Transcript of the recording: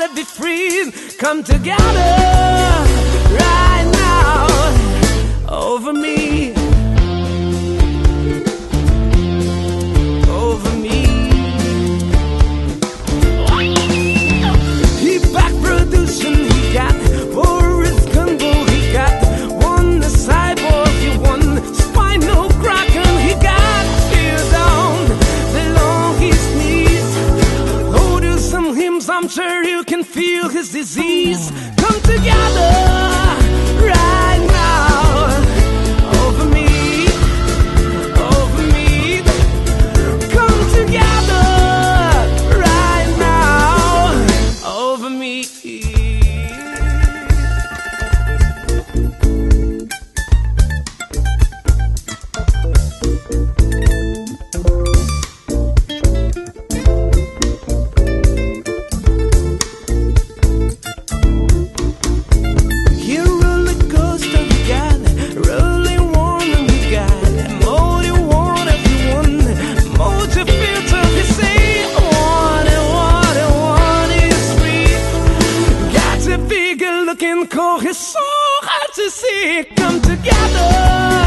gotta be free. Come together right now over me. Over me. He back producing, he got Boris Gumbo, he got one the cyborg, he won Spinal Kraken, he got fear down along his knees. Oh, do some hymns, I'm sure you can feel his disease. Come together right now over me, over me. Come together right now over me. Looking cold, it's so hard to see. Come together